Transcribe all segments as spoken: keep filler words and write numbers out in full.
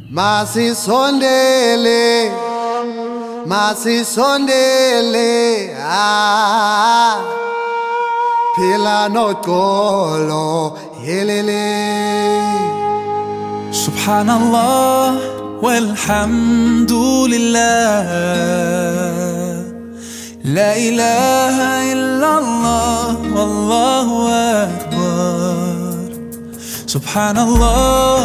Masisondele, masisondele, ah, phila noxolo, yelele. Subhanallah walhamdulillah, la ilaha illallah, wallahu akbar. Subhanallah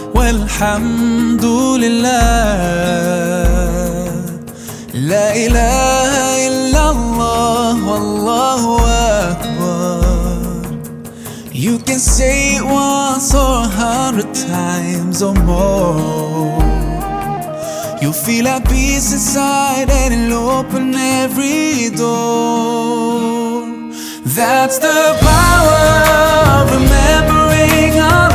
walhamdulillah, la ilaha illallah, wallahu akbar. You can say it once or a hundred times or more. You'll feel at peace inside and it'll open every door. That's the power of remembering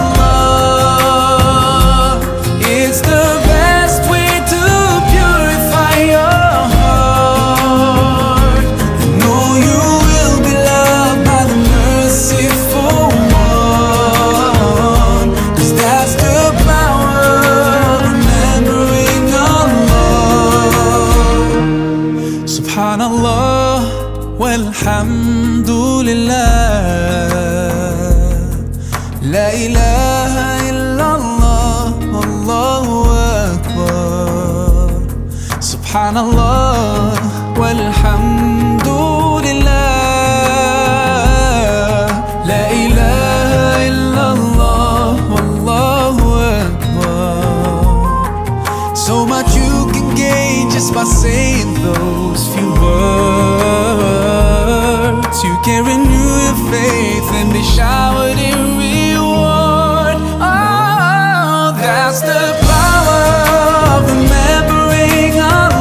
Allah. It's the best way to purify your heart. Know you will be loved by the merciful one, 'cause that's the power of remembering Allah. Subhanallah walhamdulillah, la ilaha illallah, wallahu akbar. Subhanallah walhamdulillah, la ilaha illallah, wallahu akbar. So much you can gain just by saying those few words. You can renew your faith and be showered in reward. Oh, that's the power of remembering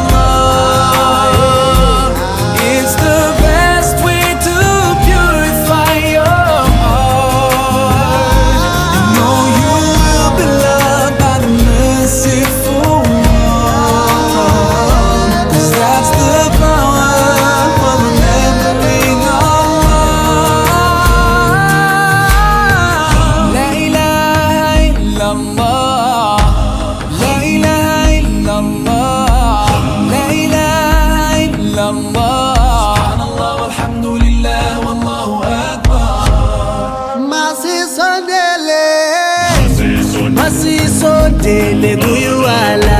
Allah. It's the best way to purify your heart. And know you will be loved by the merciful one, 'cause that's the power of remembering Allah. La ilaha illallah, la ilaha illallah, la ilaha illallah. Subhanallah walhamdulillah, wallahu akbar. Masisondele, masisondele kuyuwala.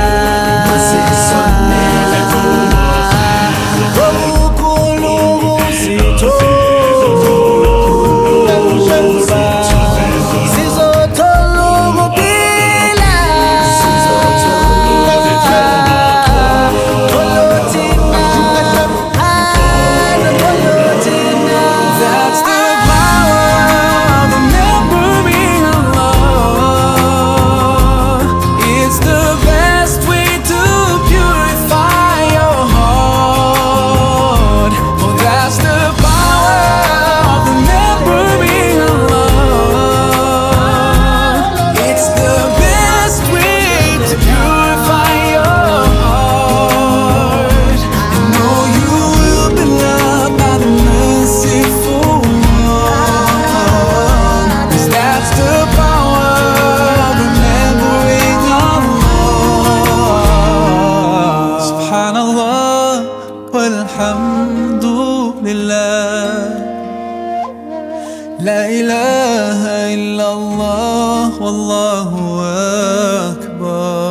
Walhamdulillah, la ilaha illallah, wallahu akbar.